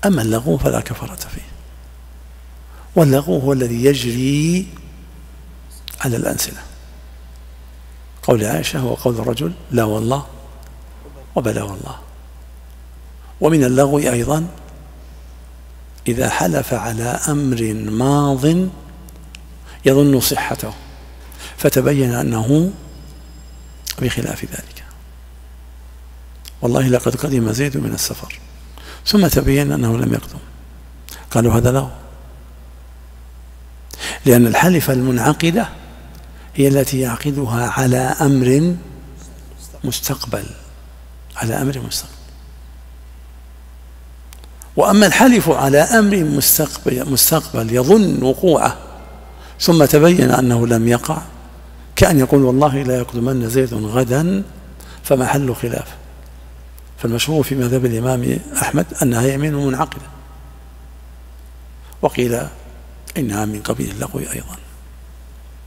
أما اللغو فلا كفارة فيه، واللغو هو الذي يجري على الألسنة، قول عائشة وقول الرجل لا والله وبلا والله. ومن اللغو أيضا إذا حلف على أمر ماض يظن صحته فتبين أنه بخلاف ذلك، والله لقد قدم زيد من السفر، ثم تبين أنه لم يقدم، قالوا هذا لغو، لأن الحلف المنعقدة هي التي يعقدها على أمر مستقبل، على أمر مستقبل. وأما الحلف على أمر مستقبل يظن وقوعه ثم تبين أنه لم يقع، كأن يقول والله لا يقدمن زيد غدا، فمحل خلاف. فالمشهور في مذهب الإمام أحمد أنها يمين منعقدة، وقيل إنها من قبيل اللغو أيضا.